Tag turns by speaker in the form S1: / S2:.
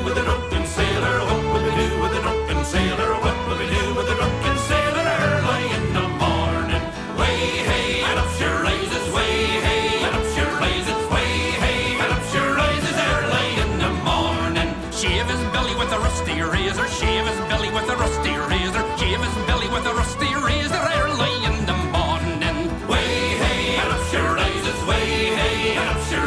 S1: with the drunken sailor? What will we do with the drunken sailor? What will we do with the drunken sailor early in the morning? Way hey, and up she rises, way hey, and up she rises, way hey, and up she rises early in the morning. Shave his belly with a rusty razor, shave his belly with a rusty razor, shave his belly with a rusty razor early in the morning. Way hey, and up she rises, way hey, and up she